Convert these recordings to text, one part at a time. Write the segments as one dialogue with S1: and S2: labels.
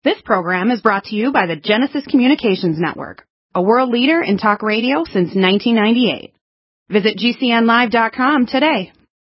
S1: This program is brought to you by the Genesis Communications Network, a world leader in talk radio since 1998. Visit GCNlive.com today.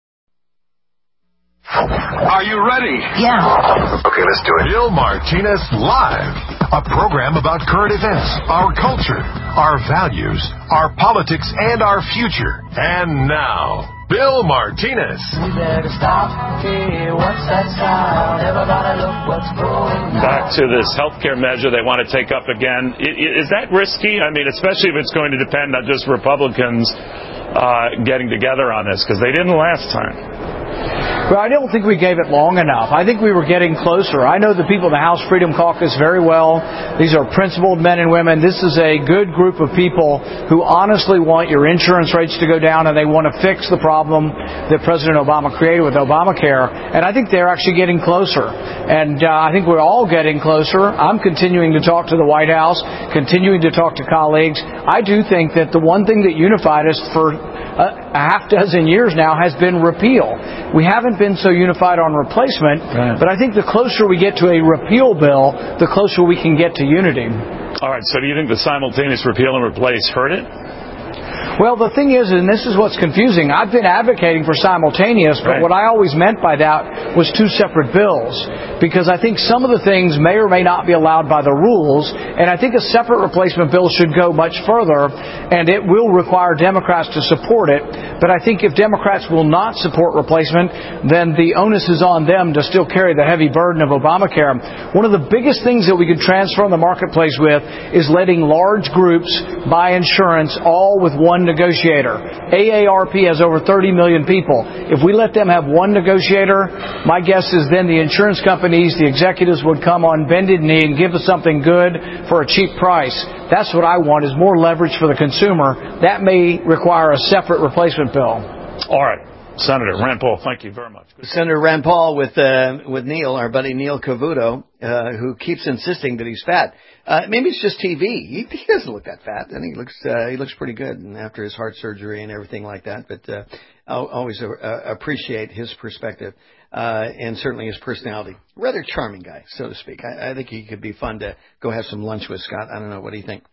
S2: Are you ready?
S3: Yeah.
S2: Okay, let's do it. Bill Martinez Live, a program about current events, our culture, our values, our politics, and our future. And now, Bill Martinez.
S4: We better stop. Hey, what's that sound? Everybody look what's going on.
S5: Back to this healthcare measure they want to take up again. Is that risky? I mean, especially if it's going to depend on just Republicans getting together on this, because they didn't last time.
S6: Well, I don't think we gave it long enough. I think we were getting closer. I know the people in the House Freedom Caucus very well. These are principled men and women. This is a good group of people who honestly want your insurance rates to go down, and they want to fix the problem that President Obama created with Obamacare. And I think they're actually getting closer. And I think we're all getting closer. I'm continuing to talk to the White House, continuing to talk to colleagues. I do think that the one thing that unified us for a half dozen years now has been repeal. We haven't been so unified on replacement, but I think the closer we get to a repeal bill, the closer we can get to unity.
S5: All right, so do you think the simultaneous repeal and replace hurt it?
S6: Well, the thing is, and this is what's confusing, I've been advocating for simultaneous, but what I always meant by that was two separate bills, because I think some of the things may or may not be allowed by the rules, and I think a separate replacement bill should go much further, and it will require Democrats to support it. But I think if Democrats will not support replacement, then the onus is on them to still carry the heavy burden of Obamacare. One of the biggest things that we could transform the marketplace with is letting large groups buy insurance all with one negotiator. AARP has over 30 million people. If we let them have one negotiator, my guess is then the insurance companies, the executives would come on bended knee and give us something good for a cheap price. That's what I want, is more leverage for the consumer. That may require a separate replacement bill.
S5: All right. Senator Rand Paul, thank you very much.
S3: Senator Rand Paul with Neil, our buddy Neil Cavuto, who keeps insisting that he's fat. Maybe it's just TV. He doesn't look that fat, and he looks pretty good, and after his heart surgery and everything like that. But I'll always appreciate his perspective and certainly his personality. Rather charming guy, so to speak. I think he could be fun to go have some lunch with, Scott. I don't know. What do you think?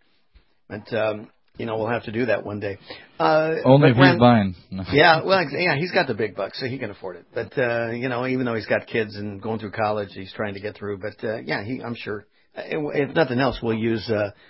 S3: But we'll have to do that one day.
S7: Only if he's buying.
S3: Yeah, he's got the big bucks, so he can afford it. But, even though he's got kids and going through college, he's trying to get through. But, I'm sure, if nothing else, we'll use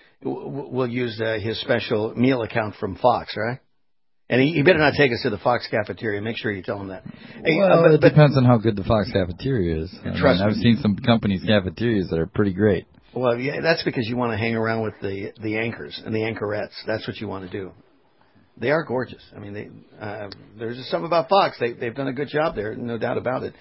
S3: his special meal account from Fox, right? And he better not take us to the Fox cafeteria. Make sure you tell him that.
S7: Well, it depends on how good the Fox cafeteria is. I've seen some companies' cafeterias that are pretty great.
S3: Well, yeah, that's because you want to hang around with the anchors and the anchorettes. That's what you want to do. They are gorgeous. I mean, there's just something about Fox. They've done a good job there, no doubt about it.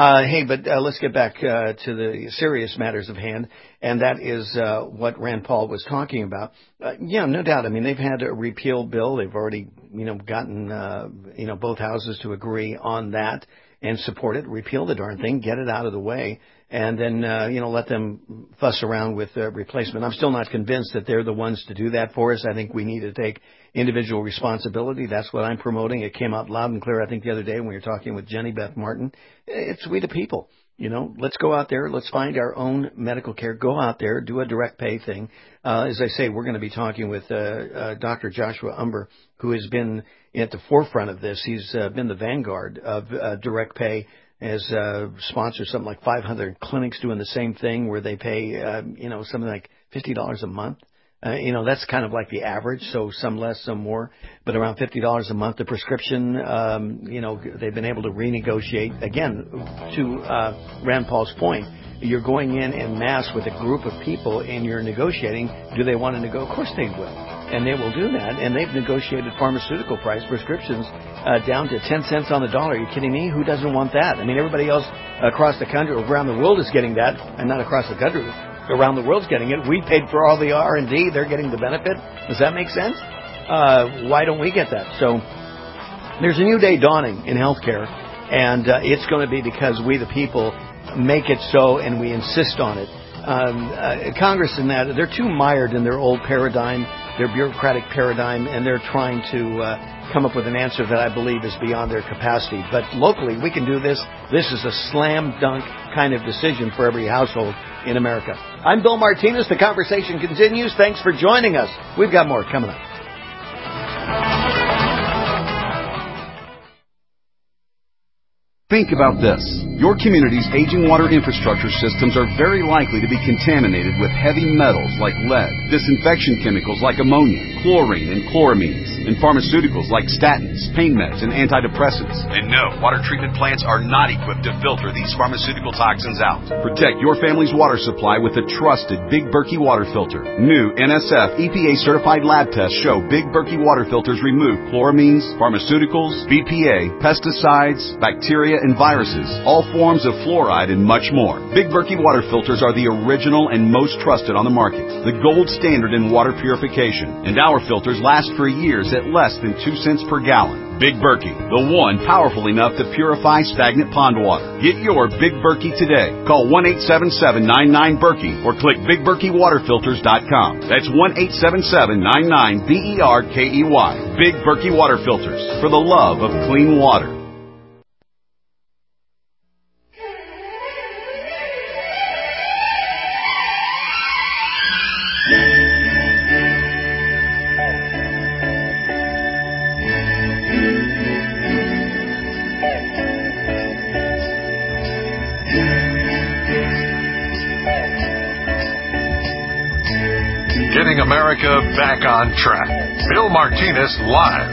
S3: Let's get back to the serious matters of hand, and that is what Rand Paul was talking about. No doubt. I mean, they've had a repeal bill. They've already, gotten, both houses to agree on that and support it, repeal the darn thing, get it out of the way, and then, let them fuss around with replacement. I'm still not convinced that they're the ones to do that for us. I think we need to take individual responsibility. That's what I'm promoting. It came out loud and clear, I think, the other day when we were talking with Jenny Beth Martin. It's we the people. Let's go out there. Let's find our own medical care. Go out there, do a direct pay thing. As I say, we're going to be talking with Dr. Joshua Umber, who has been at the forefront of this. He's been the vanguard of direct pay, has sponsored something like 500 clinics doing the same thing where they pay, something like $50 a month. That's kind of like the average, so some less, some more, but around $50 a month. The prescription, they've been able to renegotiate. Again, to Rand Paul's point, you're going in masse with a group of people and you're negotiating. Do they want to negotiate? Of course they will. And they will do that. And they've negotiated pharmaceutical price prescriptions down to 10 cents on the dollar. Are you kidding me? Who doesn't want that? I mean, everybody else across the country, around the world is getting that, and not across the country. Around the world's getting it. We paid for all the R&D. They're getting the benefit. Does that make sense? Why don't we get that? So there's a new day dawning in healthcare, and it's going to be because we, the people, make it so, and we insist on it. Congress and that, they're too mired in their old paradigm, their bureaucratic paradigm, and they're trying to come up with an answer that I believe is beyond their capacity. But locally, we can do this. This is a slam dunk kind of decision for every household. in America. I'm Bill Martinez. The conversation continues. Thanks for joining us. We've got more coming up.
S8: Think about this. Your community's aging water infrastructure systems are very likely to be contaminated with heavy metals like lead, disinfection chemicals like ammonia, chlorine and chloramines, and pharmaceuticals like statins, pain meds, and antidepressants. And no, water treatment plants are not equipped to filter these pharmaceutical toxins out. Protect your family's water supply with a trusted Big Berkey water filter. New NSF EPA-certified lab tests show Big Berkey water filters remove chloramines, pharmaceuticals, BPA, pesticides, bacteria, and viruses, all forms of fluoride, and much more. Big Berkey water filters are the original and most trusted on the market, the gold standard in water purification, and our filters last for years at less than 2 cents per gallon. Big Berkey, the one powerful enough to purify stagnant pond water. Get your Big Berkey today. Call 1-877-99-BERKEY or click BigBerkeyWaterFilters.com. That's 1-877-99-BERKEY. Big Berkey Water Filters, for the love of clean water.
S2: Getting America back on track. Bill Martinez Live.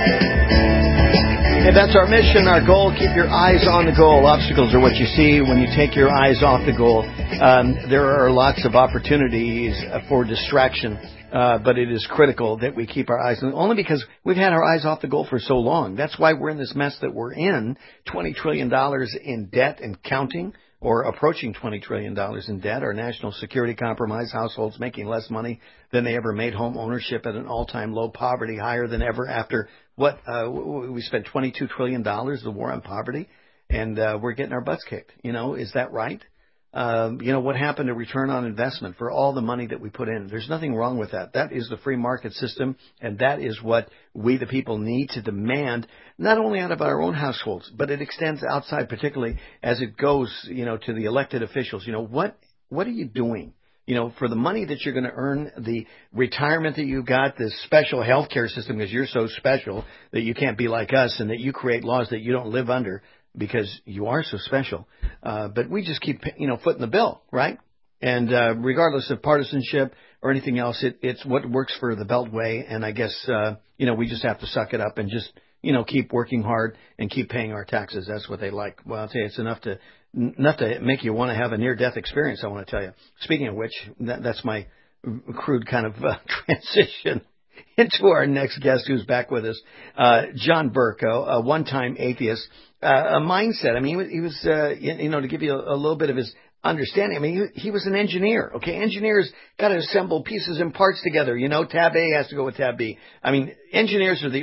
S3: And that's our mission, our goal. Keep your eyes on the goal. Obstacles are what you see when you take your eyes off the goal. There are lots of opportunities for distraction, but it is critical that we keep our eyes on, only because we've had our eyes off the goal for so long. That's why we're in this mess that we're in. $20 trillion in debt and counting, or approaching $20 trillion in debt. Our national security compromised, households making less money than they ever made, home ownership at an all-time low, poverty higher than ever after what we spent $22 trillion, the war on poverty, and we're getting our butts kicked. Is that right? What happened to return on investment for all the money that we put in? There's nothing wrong with that. That is the free market system, and that is what we, the people, need to demand, not only out of our own households, but it extends outside, particularly as it goes, to the elected officials. What are you doing? For the money that you're going to earn, the retirement that you got, this special health care system, because you're so special that you can't be like us, and that you create laws that you don't live under, because you are so special. But we just keep, footing the bill, right? And regardless of partisanship or anything else, it's what works for the Beltway. And I guess, we just have to suck it up and just, keep working hard and keep paying our taxes. That's what they like. Well, I'll tell you, it's enough to make you want to have a near-death experience, I want to tell you. Speaking of which, that's my crude kind of transition into our next guest who's back with us, John Burke, a one-time atheist, a mindset. I mean, he was to give you a little bit of his understanding. I mean, he was an engineer. Okay, engineers got to assemble pieces and parts together. Tab A has to go with tab B. I mean, engineers are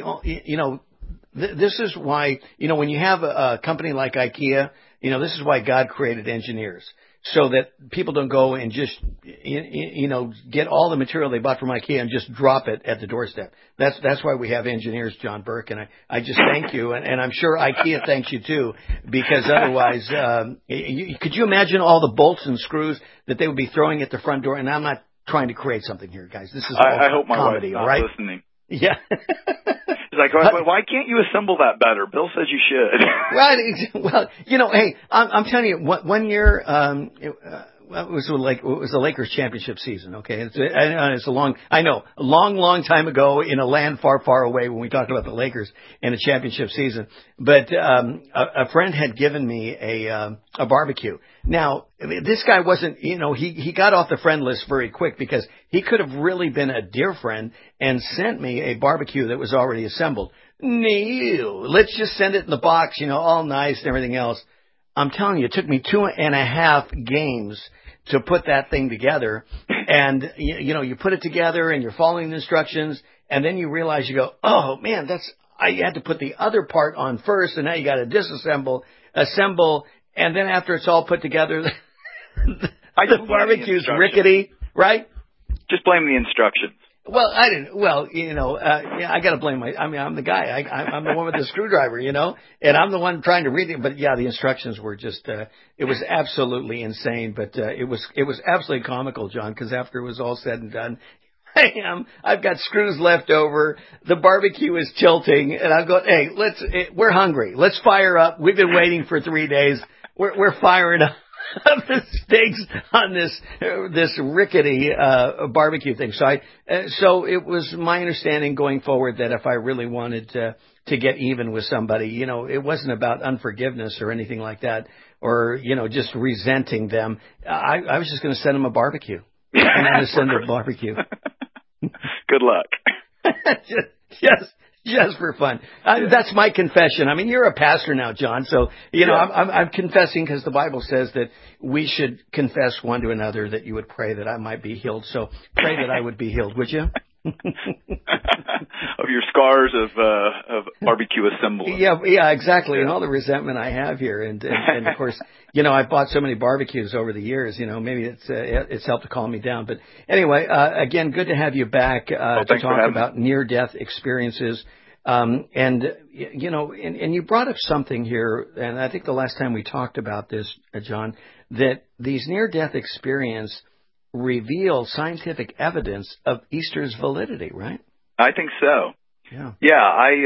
S3: this is why, when you have a company like IKEA, this is why God created engineers. So that people don't go and just, get all the material they bought from IKEA and just drop it at the doorstep. That's why we have engineers, John Burke, and I just thank you, and I'm sure IKEA thanks you too, because otherwise, could you imagine all the bolts and screws that they would be throwing at the front door? And I'm not trying to create something here, guys. This is
S9: I hope my
S3: comedy,
S9: wife's not
S3: right?
S9: listening.
S3: Yeah.
S9: She's like, why can't you assemble that better? Bill says you should.
S3: Right. Well, hey, I'm telling you, one year, it was the Lakers championship season. Okay. It's a long time ago in a land far, far away when we talked about the Lakers and a championship season. But, a friend had given me a barbecue. Now, this guy wasn't, he got off the friend list very quick because he could have really been a dear friend and sent me a barbecue that was already assembled. No, let's just send it in the box, all nice and everything else. I'm telling you, it took me 2.5 games to put that thing together. And, you put it together and you're following the instructions, and then you realize, you go, oh man, I had to put the other part on first, and now you got to assemble, and then after it's all put together, the barbecue's rickety, right?
S9: Just blame the instructions.
S3: Well, I didn't. Well, yeah, I got to blame I'm the guy. I'm the one with the screwdriver, and I'm the one trying to read it. But yeah, the instructions were just. It was absolutely insane, but it was absolutely comical, John, because after it was all said and done, I've got screws left over. The barbecue is tilting, and I'm going, hey, we're hungry. Let's fire up. We've been waiting for 3 days. We're firing up the steaks on this rickety barbecue thing. So it was my understanding going forward that if I really wanted to get even with somebody, it wasn't about unforgiveness or anything like that, or just resenting them. I was just going to send them a barbecue. I'm going to send them a barbecue.
S9: Good luck.
S3: Just for fun. That's my confession. I mean, you're a pastor now, John, so, I'm confessing because the Bible says that we should confess one to another, that you would pray that I might be healed. So pray that I would be healed, would you?
S9: Of your scars of barbecue assembly.
S3: Yeah, exactly. And all the resentment I have here. And of course, I've bought so many barbecues over the years, maybe it's helped to calm me down. But anyway, again, good to have you back, to talk about near-death experiences. And you brought up something here, and I think the last time we talked about this, John, that these near-death experiences reveal scientific evidence of Easter's validity, right?
S9: I think so. Yeah.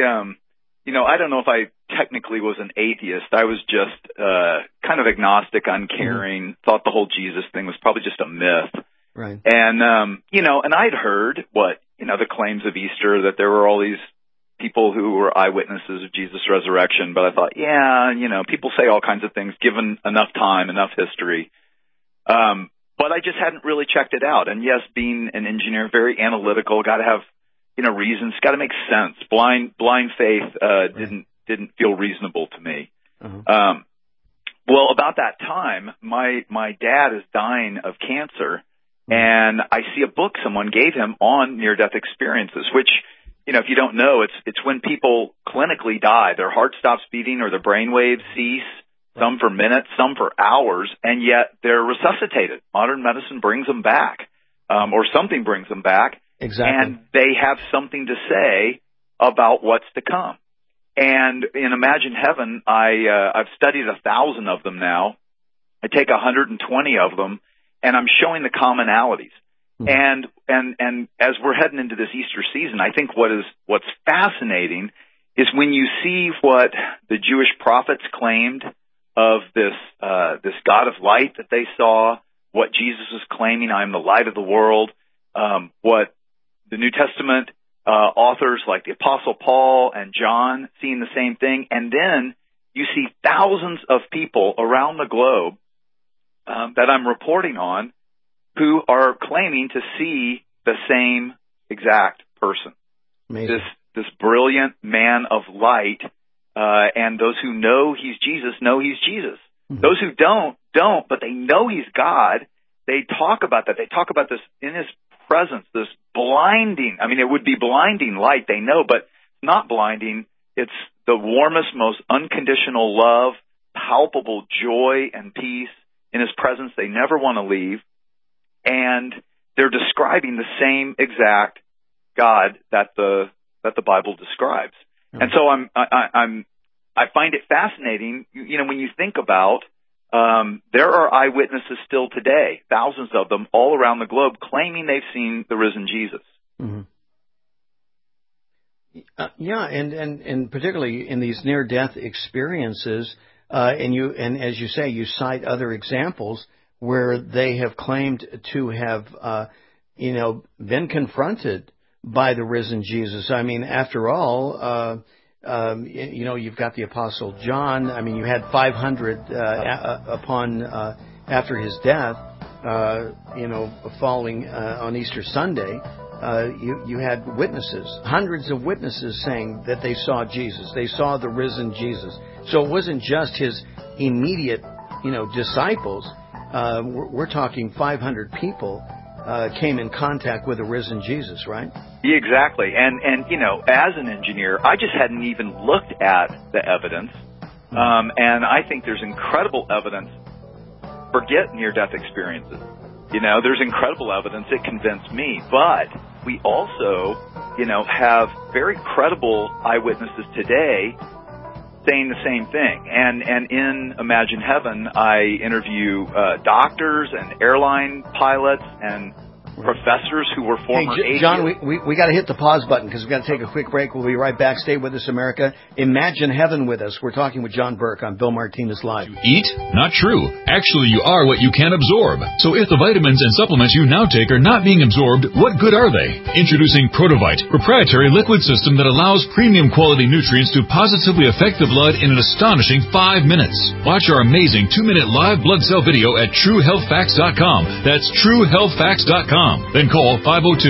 S9: I don't know if I technically was an atheist. I was just kind of agnostic, uncaring, thought the whole Jesus thing was probably just a myth.
S3: Right.
S9: And, and I'd heard the claims of Easter, that there were all these people who were eyewitnesses of Jesus' resurrection. But I thought, people say all kinds of things given enough time, enough history. But I just hadn't really checked it out. And yes, being an engineer, very analytical, got to have, reasons, got to make sense. Blind faith didn't feel reasonable to me.
S3: Uh-huh.
S9: Well, about that time, my dad is dying of cancer, and I see a book someone gave him on near-death experiences, which, if you don't know, it's when people clinically die. Their heart stops beating or their brain waves cease. Some for minutes, some for hours, and yet they're resuscitated. Modern medicine brings them back, or something brings them back.
S3: Exactly.
S9: And they have something to say about what's to come. And in Imagine Heaven, I've studied 1,000 of them now. I take 120 of them, and I'm showing the commonalities. Mm-hmm. And as we're heading into this Easter season, I think what's fascinating is when you see what the Jewish prophets claimed of this God of light that they saw, what Jesus was claiming, I am the light of the world, what the New Testament authors like the Apostle Paul and John seeing the same thing, and then you see thousands of people around the globe that I'm reporting on who are claiming to see the same exact person.
S3: Amazing.
S9: This brilliant man of light. And those who know he's Jesus know he's Jesus. Mm-hmm. Those who don't, but they know he's God. They talk about that. They talk about this in his presence, this blinding. I mean, it would be blinding light, they know, but not blinding. It's the warmest, most unconditional love, palpable joy and peace in his presence. They never want to leave. And they're describing the same exact God that the Bible describes. And so I find it fascinating, when you think about, there are eyewitnesses still today, thousands of them all around the globe, claiming they've seen the risen Jesus.
S3: Mm-hmm. And particularly in these near-death experiences, and as you say, you cite other examples where they have claimed to have, been confronted by the risen Jesus. I mean, after all, you've got the Apostle John. I mean, you had 500 after his death. Following on Easter Sunday, you had witnesses, hundreds of witnesses saying that they saw Jesus. They saw the risen Jesus. So it wasn't just his immediate, disciples. We're talking 500 people came in contact with the risen Jesus, right?
S9: Yeah, exactly. And as an engineer, I just hadn't even looked at the evidence. And I think there's incredible evidence. Forget near-death experiences. There's incredible evidence. It convinced me. But we also, have very credible eyewitnesses today saying the same thing. And in Imagine Heaven, I interview doctors and airline pilots and professors who were former agents.
S3: John, we got to hit the pause button because we've got to take a quick break. We'll be right back. Stay with us, America. Imagine Heaven with us. We're talking with John Burke on Bill Martinez Live.
S10: Eat? Not true. Actually, you are what you can absorb. So if the vitamins and supplements you now take are not being absorbed, what good are they? Introducing Protovite, proprietary liquid system that allows premium quality nutrients to positively affect the blood in an astonishing 5 minutes. Watch our amazing 2-minute live blood cell video at TrueHealthFacts.com. That's TrueHealthFacts.com. Then call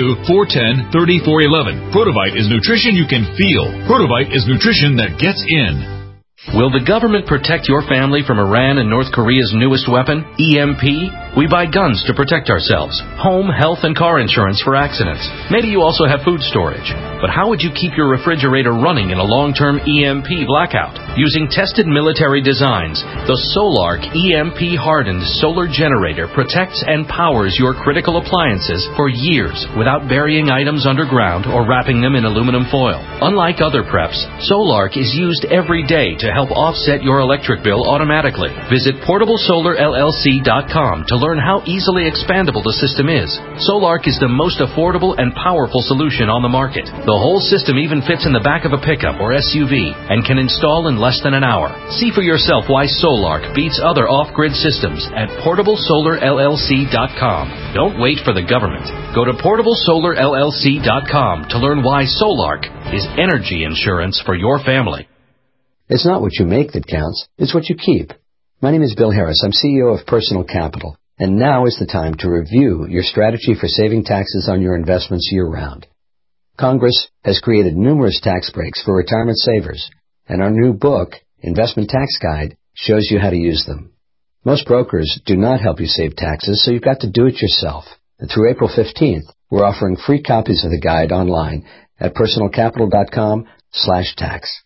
S10: 502-410-3411. Protovite is nutrition you can feel. Protovite is nutrition that gets in.
S11: Will the government protect your family from Iran and North Korea's newest weapon, EMP? We buy guns to protect ourselves, home, health, and car insurance for accidents. Maybe you also have food storage. But how would you keep your refrigerator running in a long-term EMP blackout? Using tested military designs, the Solark EMP-hardened solar generator protects and powers your critical appliances for years without burying items underground or wrapping them in aluminum foil. Unlike other preps, Solark is used every day to help offset your electric bill automatically. Visit PortableSolarLLC.com to learn how easily expandable the system is. Solark is the most affordable and powerful solution on the market. The whole system even fits in the back of a pickup or SUV and can install in less than an hour. See for yourself why Solark beats other off-grid systems at PortableSolarLLC.com. Don't wait for the government. Go to PortableSolarLLC.com to learn why Solark is energy insurance for your family.
S12: It's not what you make that counts, it's what you keep. My name is Bill Harris. I'm CEO of Personal Capital, and now is the time to review your strategy for saving taxes on your investments year-round. Congress has created numerous tax breaks for retirement savers, and our new book, Investment Tax Guide, shows you how to use them. Most brokers do not help you save taxes, so you've got to do it yourself. And through April 15th, we're offering free copies of the guide online at personalcapital.com/tax.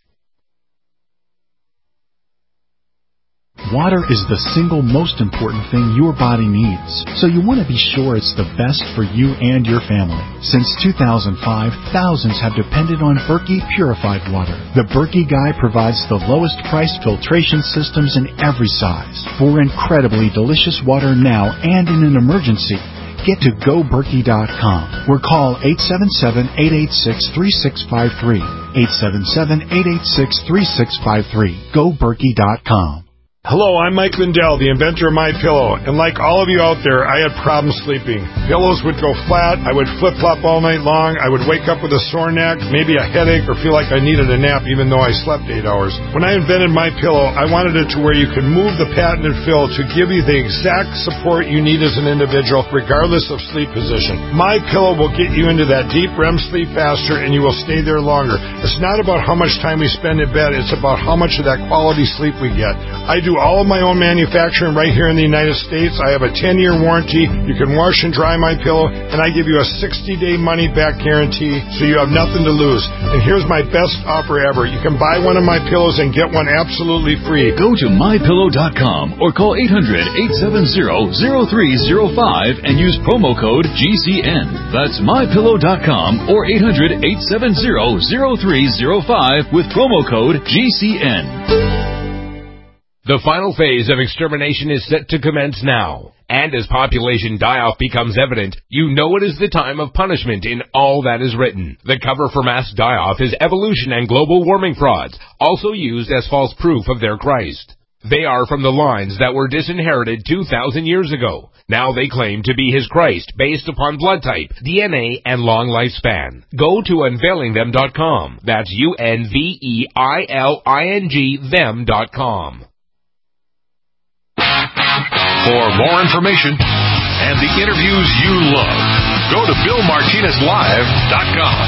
S13: Water is the single most important thing your body needs, so you want to be sure it's the best for you and your family. Since 2005, thousands have depended on Berkey purified water. The Berkey Guy provides the lowest priced filtration systems in every size for incredibly delicious water now and in an emergency. Get to GoBerkey.com or call 877-886-3653. 877-886-3653. GoBerkey.com.
S14: Hello, I'm Mike Lindell, the inventor of MyPillow, and like all of you out there, I had problems sleeping. Pillows would go flat, I would flip-flop all night long, I would wake up with a sore neck, maybe a headache, or feel like I needed a nap even though I slept 8 hours. When I invented MyPillow, I wanted it to where you could move the patented fill to give you the exact support you need as an individual, regardless of sleep position. MyPillow will get you into that deep REM sleep faster, and you will stay there longer. It's not about how much time we spend in bed, it's about how much of that quality sleep we get. I do all of my own manufacturing right here in the United States. I have a 10-year warranty. You can wash and dry my pillow, and I give you a 60-day money-back guarantee, so you have nothing to lose. And here's my best offer ever. You can buy one of my pillows and get one absolutely free.
S10: Go to MyPillow.com or call 800-870-0305 and use promo code GCN. That's MyPillow.com or 800-870-0305 with promo code GCN.
S15: The final phase of extermination is set to commence now. And as population die-off becomes evident, you know it is the time of punishment in all that is written. The cover for mass die-off is evolution and global warming frauds, also used as false proof of their Christ. They are from the lines that were disinherited 2,000 years ago. Now they claim to be his Christ based upon blood type, DNA, and long lifespan. Go to unveilingthem.com. That's UNVEILING them.com.
S2: For more information and the interviews you love, go to BillMartinezLive.com.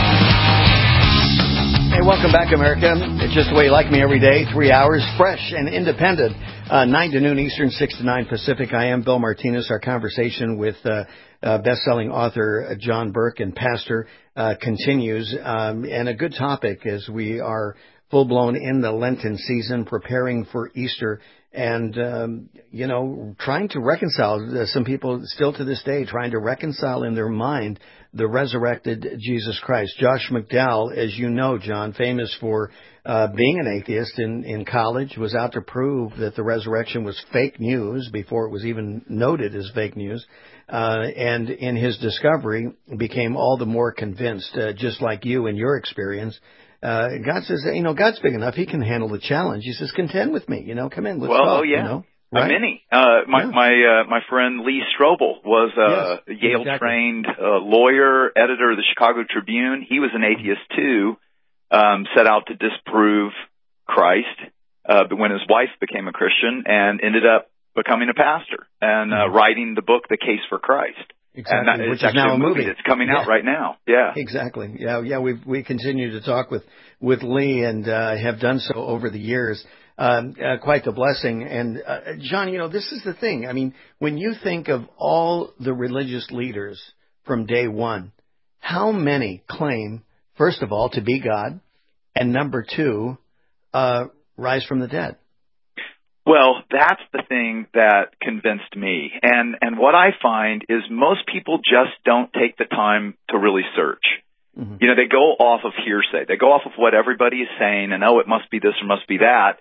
S3: Hey, welcome back, America. It's just the way you like me every day. 3 hours, fresh and independent. 9 to noon Eastern, 6 to 9 Pacific. I am Bill Martinez. Our conversation with best-selling author John Burke and pastor continues. And a good topic as we are full-blown in the Lenten season, preparing for Easter. And, trying to reconcile, some people still to this day trying to reconcile in their mind the resurrected Jesus Christ. Josh McDowell, as you know, John, famous for being an atheist in college, was out to prove that the resurrection was fake news before it was even noted as fake news. And in his discovery became all the more convinced, just like you in your experience. God says, God's big enough. He can handle the challenge. He says, contend with me. Come in. Let's talk.
S9: Oh, yeah.
S3: Right?
S9: Many. My friend Lee Strobel was a Yale-trained lawyer, editor of the Chicago Tribune. He was an atheist, too, set out to disprove Christ but when his wife became a Christian and ended up becoming a pastor and writing the book, The Case for Christ.
S3: Exactly,
S9: and
S3: which is now a movie
S9: that's coming out right now. Yeah,
S3: exactly. Yeah. We continue to talk with Lee and have done so over the years. Quite the blessing. And John, this is the thing. I mean, when you think of all the religious leaders from day one, how many claim, first of all, to be God, and number two, rise from the dead?
S9: Well, that's the thing that convinced me. And what I find is most people just don't take the time to really search. Mm-hmm. They go off of hearsay. They go off of what everybody is saying and, it must be this or must be that.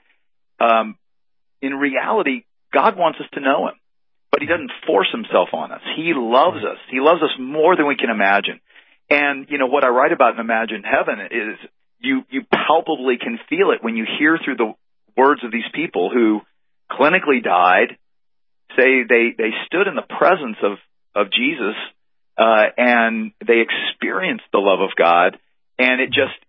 S9: In reality, God wants us to know Him, but He doesn't force Himself on us. He loves us. He loves us more than we can imagine. And, what I write about in Imagine Heaven is you palpably can feel it when you hear through the words of these people who clinically died, say they stood in the presence of Jesus, and they experienced the love of God, and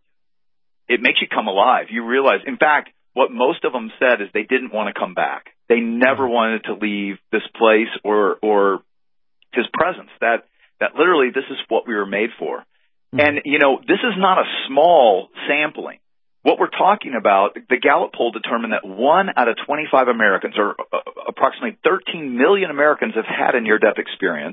S9: it makes you come alive. You realize, in fact, what most of them said is they didn't want to come back. They never wanted to leave this place or His presence. That literally this is what we were made for. Mm-hmm. And, this is not a small sampling. What we're talking about, the Gallup poll determined that 1 out of 25 Americans, or approximately 13 million Americans, have had a near-death experience.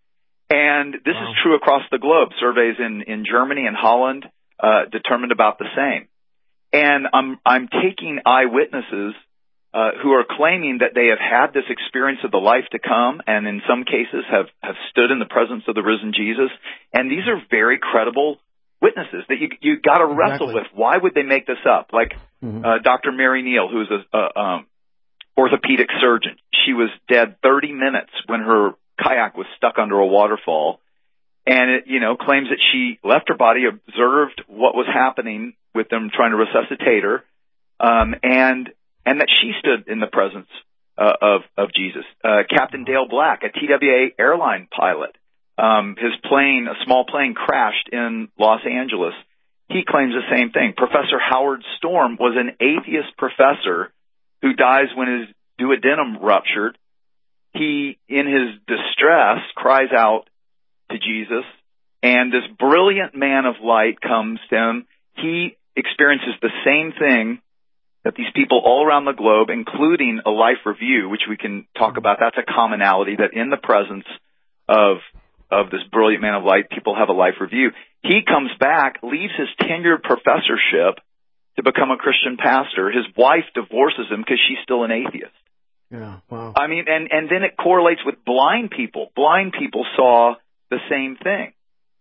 S9: And this is true across the globe. Surveys in Germany and Holland determined about the same. And I'm taking eyewitnesses who are claiming that they have had this experience of the life to come, and in some cases have stood in the presence of the risen Jesus. And these are very credible witnesses that you got to wrestle with. Why would they make this up? Like Dr. Mary Neal, who's a orthopedic surgeon. She was dead 30 minutes when her kayak was stuck under a waterfall, and it claims that she left her body, observed what was happening with them trying to resuscitate her, and that she stood in the presence of Jesus. Captain Dale Black, a TWA airline pilot. His plane, a small plane, crashed in Los Angeles. He claims the same thing. Professor Howard Storm was an atheist professor who dies when his duodenum ruptured. He, in his distress, cries out to Jesus, and this brilliant man of light comes to him. He experiences the same thing that these people all around the globe, including a life review, which we can talk about. That's a commonality, that in the presence of this brilliant man of light, people have a life review. He comes back, leaves his tenured professorship to become a Christian pastor. His wife divorces him because she's still an atheist.
S3: Yeah, wow.
S9: I mean, and then it correlates with blind people. Blind people saw the same thing.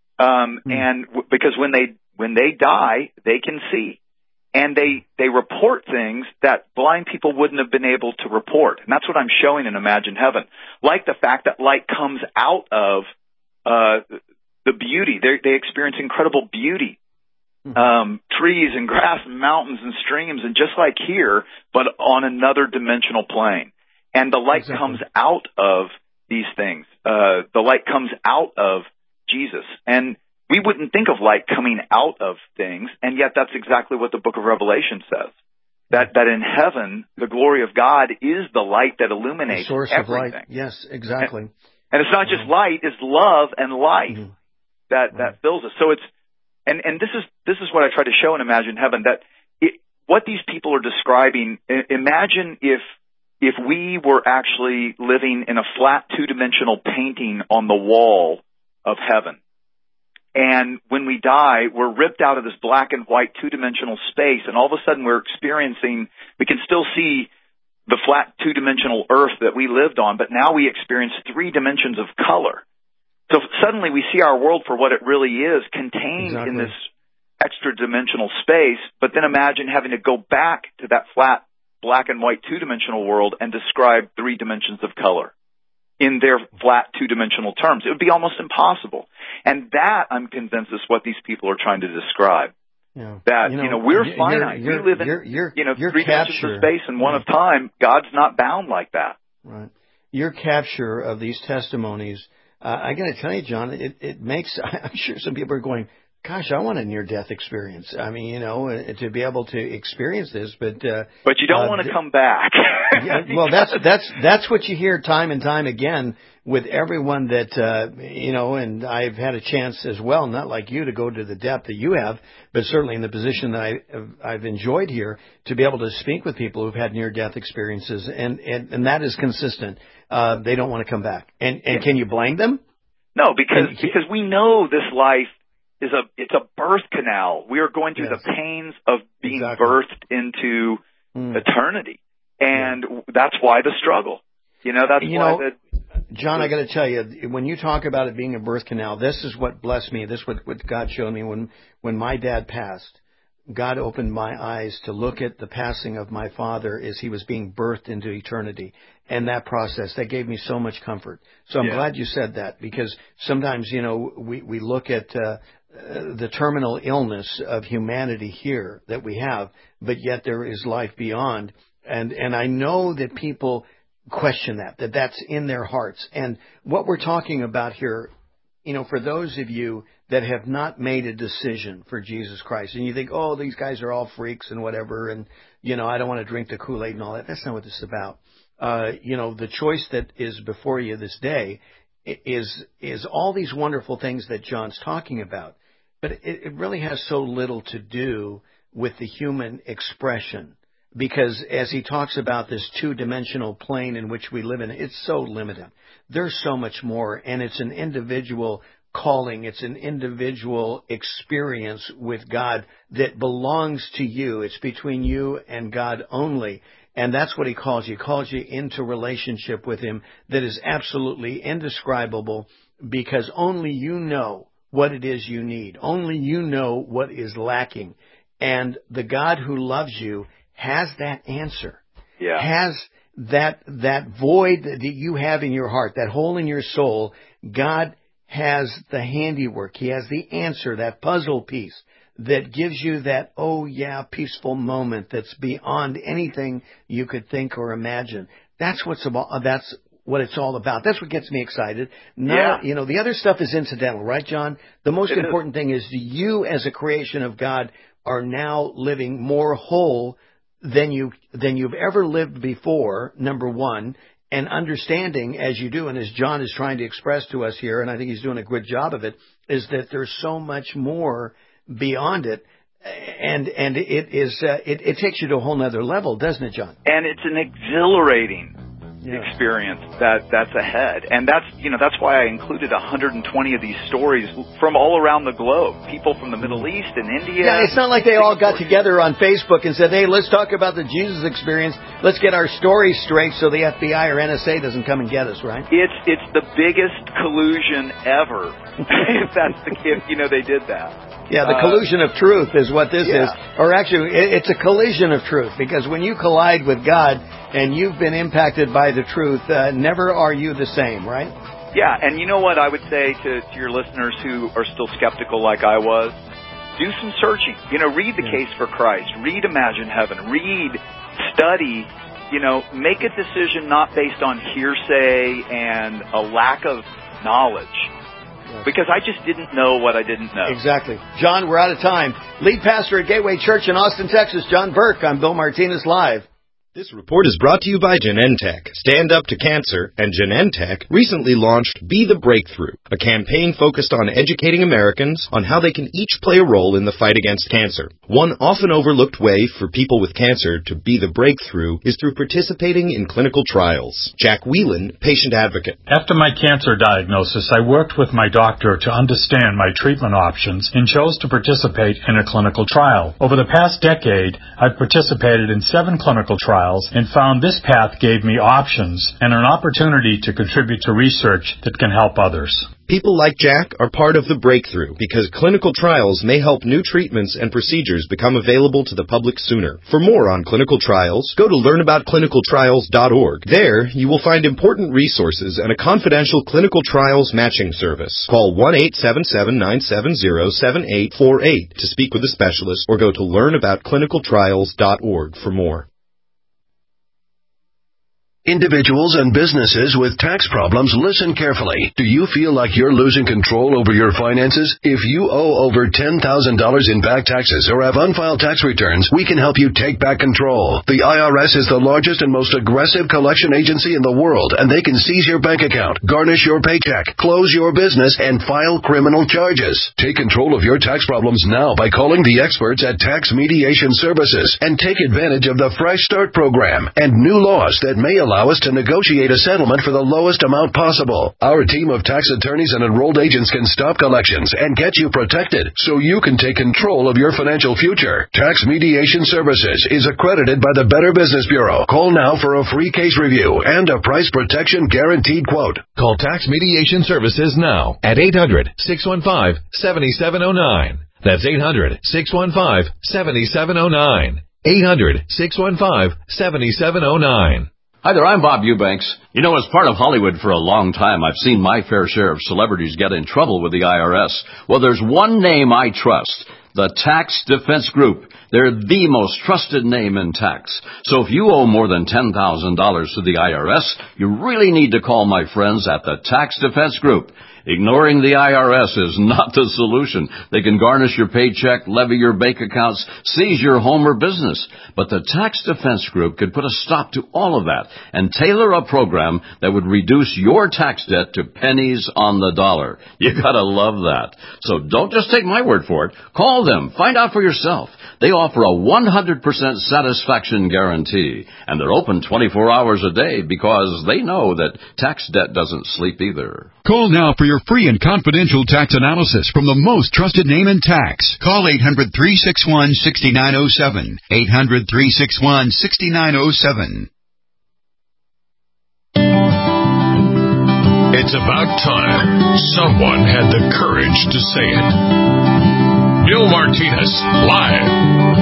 S9: And because when they die, they can see. And they report things that blind people wouldn't have been able to report. And that's what I'm showing in Imagine Heaven. Like the fact that light comes out of the beauty. They experience incredible beauty. Trees and grass and mountains and streams, and just like here, but on another dimensional plane. And the light comes out of these things. The light comes out of Jesus. And we wouldn't think of light coming out of things, and yet that's exactly what the book of Revelation says. That in heaven, the glory of God is the light that illuminates
S3: the source
S9: everything.
S3: Of light. Yes, exactly.
S9: And it's not just light, it's love and life that fills us. So it's, and this is what I try to show in Imagine Heaven, that what these people are describing, imagine if we were actually living in a flat two-dimensional painting on the wall of heaven. And when we die, we're ripped out of this black and white two-dimensional space, and all of a sudden we can still see the flat two-dimensional Earth that we lived on, but now we experience 3 dimensions of color. So suddenly we see our world for what it really is, contained in this extra-dimensional space, but then imagine having to go back to that flat black and white two-dimensional world and describe 3 dimensions of color in their flat two-dimensional terms. It would be almost impossible. And that, I'm convinced, is what these people are trying to describe.
S3: Yeah.
S9: That, we're finite. We live in, 3 dimensions of space and 1 of time. God's not bound like that.
S3: Right. Your capture of these testimonies, I got to tell you, John, it makes, I'm sure some people are going, gosh, I want a near-death experience. I mean, to be able to experience this, but
S9: you don't want to come back.
S3: Yeah, well, that's what you hear time and time again with everyone that and I've had a chance as well, not like you to go to the depth that you have, but certainly in the position that I've enjoyed here to be able to speak with people who've had near-death experiences, and that is consistent. They don't want to come back, and can you blame them?
S9: No, because we know this life it's a birth canal. We are going through the pains of being birthed into eternity. And that's why the struggle.
S3: John, I got to tell you, when you talk about it being a birth canal, this is what blessed me. This is what God showed me when my dad passed. God opened my eyes to look at the passing of my father as he was being birthed into eternity. And that process, that gave me so much comfort. So I'm glad you said that, because sometimes, we look at the terminal illness of humanity here that we have, but yet there is life beyond. And I know that people question that's in their hearts. And what we're talking about here, for those of you that have not made a decision for Jesus Christ, and you think, oh, these guys are all freaks and whatever, and, I don't want to drink the Kool-Aid and all that. That's not what this is about. The choice that is before you this day is all these wonderful things that John's talking about. But it really has so little to do with the human expression. Because as he talks about this two-dimensional plane in which we live in, it's so limited. There's so much more, and it's an individual calling. It's an individual experience with God that belongs to you. It's between you and God only. And that's what he calls you. He calls you into relationship with him that is absolutely indescribable, because only you know what it is you need. Only you know what is lacking. And the God who loves you has that answer, has that void that you have in your heart, that hole in your soul. God has the handiwork. He has the answer, that puzzle piece that gives you that, peaceful moment that's beyond anything you could think or imagine. That's what it's all about. That's what gets me excited. The other stuff is incidental, right, John? The most important thing is you as a creation of God are now living more whole than you've ever lived before, number one, and understanding as you do, and as John is trying to express to us here, and I think he's doing a good job of it, is that there's so much more beyond it, and it takes you to a whole nother level, doesn't it, John?
S9: And it's an exhilarating experience that's ahead. And that's why I included 120 of these stories from all around the globe. People from the Middle East and India.
S3: Yeah, it's not like they all got together on Facebook and said, hey, let's talk about the Jesus experience. Let's get our stories straight so the FBI or NSA doesn't come and get us, right?
S9: It's the biggest collusion ever. if they did that.
S3: Yeah, the collusion of truth is what this is. Or actually, it's a collision of truth, because when you collide with God and you've been impacted by the truth, never are you the same, right?
S9: Yeah, and you know what I would say to your listeners who are still skeptical like I was? Do some searching. Read The Case for Christ. Read Imagine Heaven. Read, study. Make a decision not based on hearsay and a lack of knowledge. Because I just didn't know what I didn't know.
S3: Exactly. John, we're out of time. Lead pastor at Gateway Church in Austin, Texas, John Burke. I'm Bill Martinez Live.
S16: This report is brought to you by Genentech, Stand Up to Cancer, and Genentech recently launched Be the Breakthrough, a campaign focused on educating Americans on how they can each play a role in the fight against cancer. One often overlooked way for people with cancer to be the breakthrough is through participating in clinical trials. Jack Whelan, patient advocate.
S17: After my cancer diagnosis, I worked with my doctor to understand my treatment options and chose to participate in a clinical trial. Over the past decade, I've participated in 7 clinical trials trials and found this path gave me options and an opportunity to contribute to research that can help others.
S16: People like Jack are part of the breakthrough because clinical trials may help new treatments and procedures become available to the public sooner. For more on clinical trials, go to learnaboutclinicaltrials.org. There, you will find important resources and a confidential clinical trials matching service. Call 1-877-970-7848 to speak with a specialist or go to learnaboutclinicaltrials.org for more.
S2: Individuals and businesses with tax problems, listen carefully. Do you feel like you're losing control over your finances? If you owe over $10,000 in back taxes or have unfiled tax returns, we can help you take back control. The IRS is the largest and most aggressive collection agency in the world, and they can seize your bank account, garnish your paycheck, close your business, and file criminal charges. Take control of your tax problems now by calling the experts at Tax Mediation Services and take advantage of the Fresh Start program and new laws that may allow us to negotiate a settlement for the lowest amount possible. Our team of tax attorneys and enrolled agents can stop collections and get you protected so you can take control of your financial future. Tax Mediation Services is accredited by the Better Business Bureau. Call now for a free case review and a price protection guaranteed quote.
S10: Call Tax Mediation Services now at 800-615-7709. That's 800-615-7709. 800-615-7709.
S18: Hi there, I'm Bob Eubanks. You know, as part of Hollywood for a long time, I've seen my fair share of celebrities get in trouble with the IRS. Well, there's one name I trust, the Tax Defense Group. They're the most trusted name in tax. So if you owe more than $10,000 to the IRS, you really need to call my friends at the Tax Defense Group. Ignoring the IRS is not the solution. They can garnish your paycheck, levy your bank accounts, seize your home or business. But the Tax Defense Group could put a stop to all of that and tailor a program that would reduce your tax debt to pennies on the dollar. You gotta love that. So don't just take my word for it. Call them. Find out for yourself. They offer a 100% satisfaction guarantee, and they're open 24 hours a day because they know that tax debt doesn't sleep either.
S19: Call now for your free and confidential tax analysis from the most trusted name in tax. Call 800-361-6907. 800-361-6907.
S2: It's about time someone had the courage to say it. Bill Martinez, live.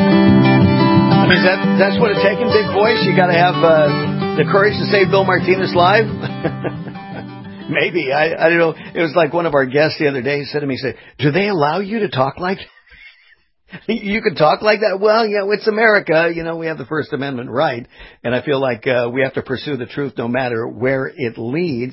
S3: I mean, that's what it's taken, big voice? You got to have the courage to say Bill Martinez live? Maybe. I don't know. It was like one of our guests the other day said to me, he said, do they allow you to talk like you can talk like that? Well, yeah, it's America. You know, we have the First Amendment right. And I feel like we have to pursue the truth no matter where it leads.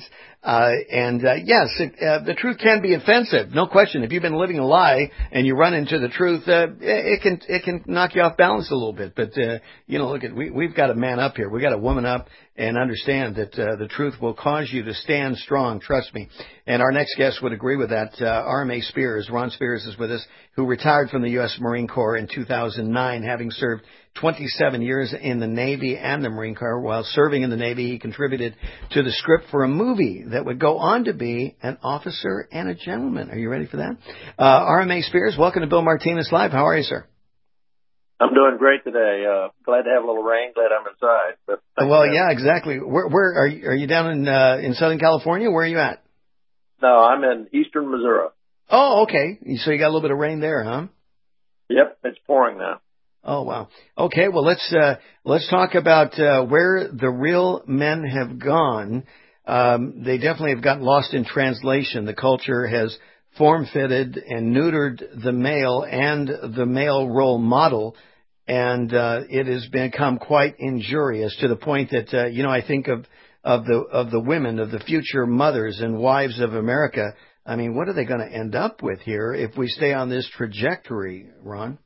S3: Yes, the truth can be offensive. No question. If you've been living a lie and you run into the truth, it can knock you off balance a little bit. But, look, we've got to man up here. We've got to woman up and understand that the truth will cause you to stand strong. Trust me. And our next guest would agree with that. RMA Spears, Ron Spears is with us, who retired from the U.S. Marine Corps in 2009, having served 27 years in the Navy and the Marine Corps. While serving in the Navy, he contributed to the script for a movie that would go on to be An Officer and a Gentleman. Are you ready for that? RMA Spears, welcome to Bill Martinez Live. How are you, sir?
S20: I'm doing great today. Glad to have a little rain. Glad I'm inside. But
S3: yeah, exactly. Where are you? Are you down in Southern California? Where are you at?
S20: No, I'm in eastern Missouri.
S3: Oh, okay. So you got a little bit of rain there, huh?
S20: Yep, it's pouring now.
S3: Oh, wow. Okay, well, let's talk about where the real men have gone. They definitely have gotten lost in translation. The culture has form-fitted and neutered the male and the male role model, and it has become quite injurious to the point that I think of the women, of the future mothers and wives of America. I mean, what are they going to end up with here if we stay on this trajectory, Ron?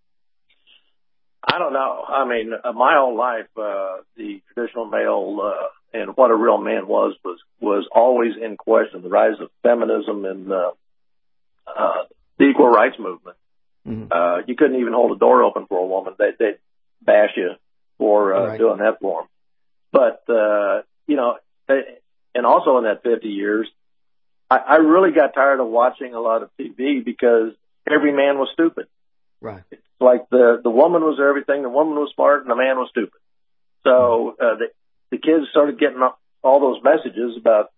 S20: I don't know. I mean, my whole life, the traditional male and what a real man was always in question. The rise of feminism and the equal rights movement. Mm-hmm. You couldn't even hold a door open for a woman. They'd bash you for doing that for them. But, and also in that 50 years, I really got tired of watching a lot of TV because every man was stupid.
S3: Right.
S20: It's like the woman was everything, the woman was smart, and the man was stupid. So the kids started getting all those messages about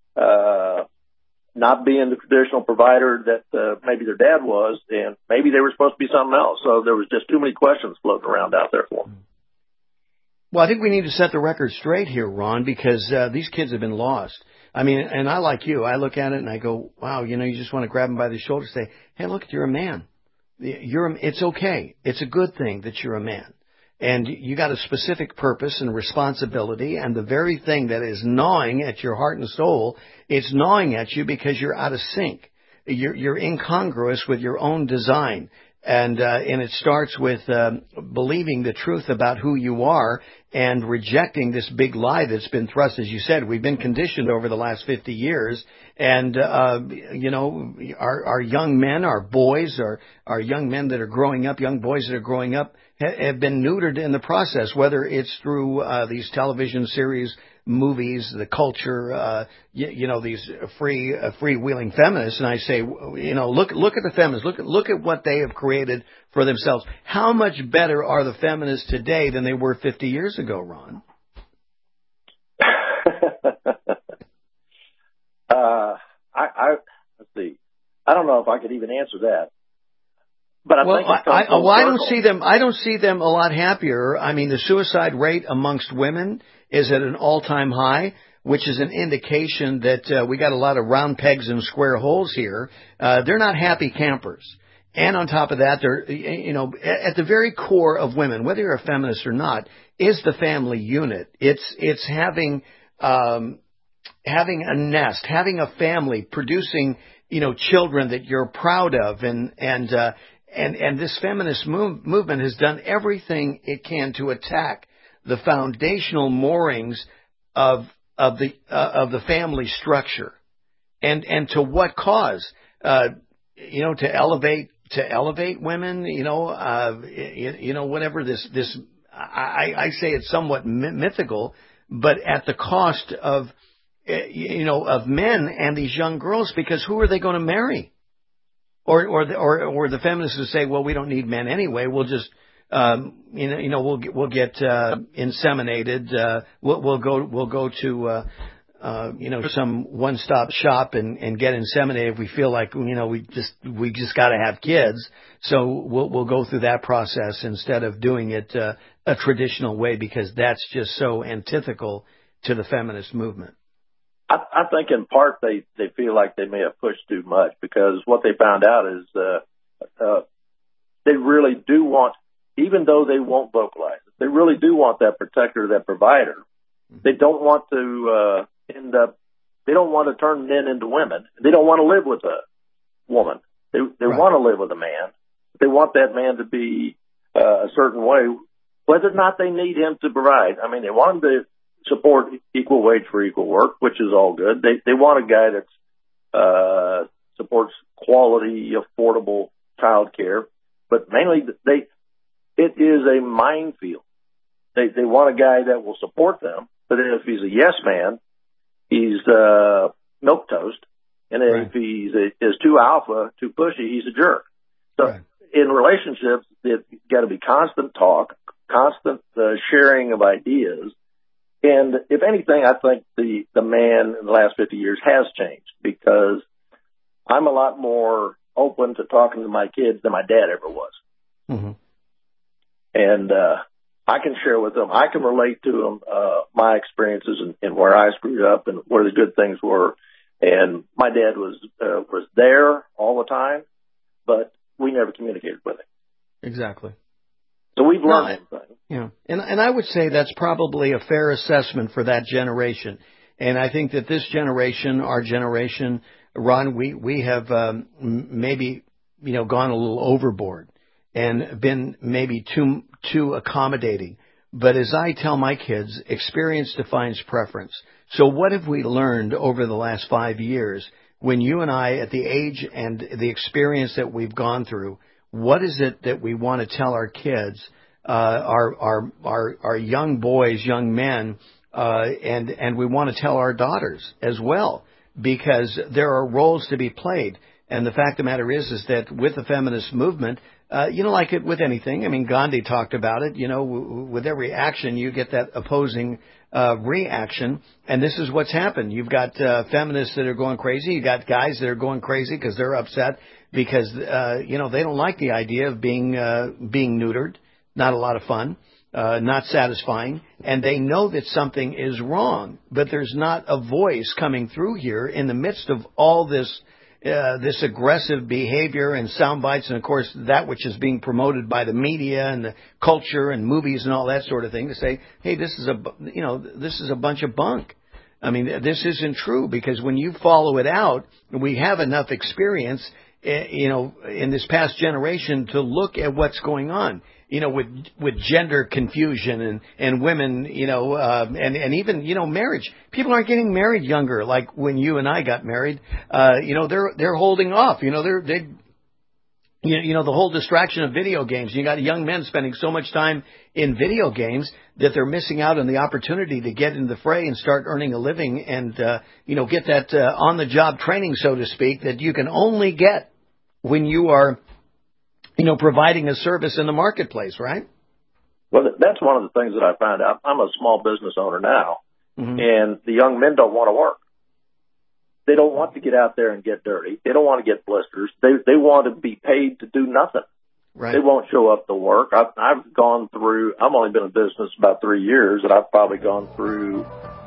S20: not being the traditional provider that maybe their dad was, and maybe they were supposed to be something else. So there was just too many questions floating around out there for them.
S3: Well, I think we need to set the record straight here, Ron, because these kids have been lost. I mean, and I like you. I look at it and I go, wow, you just want to grab them by the shoulder and say, hey, look, you're a man. It's okay. It's a good thing that you're a man. And you got a specific purpose and responsibility, and the very thing that is gnawing at your heart and soul, it's gnawing at you because you're out of sync. You're incongruous with your own design. And it starts with believing the truth about who you are and rejecting this big lie that's been thrust. As you said, we've been conditioned over the last 50 years. And, our young men, our boys, our young men that are growing up, young boys that are growing up, have been neutered in the process, whether it's through these television series, movies, the culture, these freewheeling feminists. And I say, look at the feminists. Look at what they have created for themselves. How much better are the feminists today than they were 50 years ago, Ron?
S20: Let's see. I don't know if I could even answer that. But I don't see them a lot happier. I mean, the suicide rate amongst women is at an all-time high, which is an indication that we got a lot of round pegs and square holes here. They're not happy campers. And on top of that, they're, at the very core of women, whether you're a feminist or not, is the family unit. It's having a nest, having a family, producing, children that you're proud of, and this feminist movement has done everything it can to attack the foundational moorings of the family structure, and to what cause? To elevate women. Whatever this. I say it's somewhat mythical, but at the cost of men and these young girls, because who are they going to marry? Or the feminists who say, well, we don't need men anyway. We'll just, we'll get inseminated. We'll go to, some one-stop shop and get inseminated if we feel like, we just got to have kids. So we'll go through that process instead of doing it a traditional way, because that's just so antithetical to the feminist movement. I think in part they feel like they may have pushed too much, because what they found out is they really do want, even though they won't vocalize it, they really do want that protector, that provider. They don't want to they don't want to turn men into women. They don't want to live with a woman. They want to live with a man. They want that man to be a certain way, whether or not they need him to provide. I mean, they want him to support equal wage for equal work, which is all good. They want a guy that supports quality, affordable child care, but mainly it is a minefield. They want a guy that will support them, but if he's a yes man, he's milquetoast, and if he's is too alpha, too pushy, he's a jerk. So in relationships, it's got to be constant talk, constant sharing of ideas. And if anything, I think the man in the last 50 years has changed, because I'm a lot more open to talking to my kids than my dad ever was. Mm-hmm. And I can share with them, I can relate to them my experiences and where I screwed up and where the good things were. And my dad was there all the time, but we never communicated with him.
S3: Exactly.
S20: So we've learned everything.
S3: Yeah, and I would say that's probably a fair assessment for that generation. And I think that this generation, our generation, Ron, we have maybe gone a little overboard and been maybe too accommodating. But as I tell my kids, experience defines preference. So what have we learned over the last 5 years when you and I, at the age and the experience that we've gone through? What is it that we want to tell our kids, our young boys, young men, and we want to tell our daughters as well, because there are roles to be played. And the fact of the matter is that with the feminist movement, like it with anything. I mean, Gandhi talked about it. With every action, you get that opposing reaction, and this is what's happened. You've got feminists that are going crazy. You got guys that are going crazy because they're upset because they don't like the idea of being neutered. Not a lot of fun, not satisfying, and they know that something is wrong, but there's not a voice coming through here in the midst of all this aggressive behavior and sound bites, and of course that which is being promoted by the media and the culture and movies and all that sort of thing, to say, hey, this is a bunch of bunk. I mean, this isn't true, because when you follow it out, we have enough experience, in this past generation to look at what's going on. With gender confusion and women, and even, marriage. People aren't getting married younger like when you and I got married. They're holding off. The whole distraction of video games. You got young men spending so much time in video games that they're missing out on the opportunity to get in the fray and start earning a living and, get that on-the-job training, so to speak, that you can only get when you are providing a service in the marketplace, right?
S20: Well, that's one of the things that I find out. I'm a small business owner now, and the young men don't want to work. They don't want to get out there and get dirty. They don't want to get blisters. They want to be paid to do nothing.
S3: Right.
S20: They won't show up to work. I've gone through, I've only been in business about 3 years, and I've probably gone through